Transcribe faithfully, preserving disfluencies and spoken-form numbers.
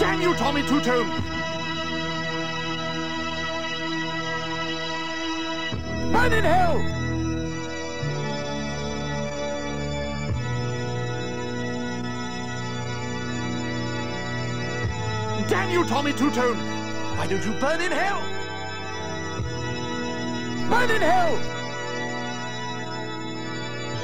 Damn you, Tommy Two-Tone! Burn in hell! Damn you, Tommy Two-Tone! Why don't you burn in hell? Burn in hell!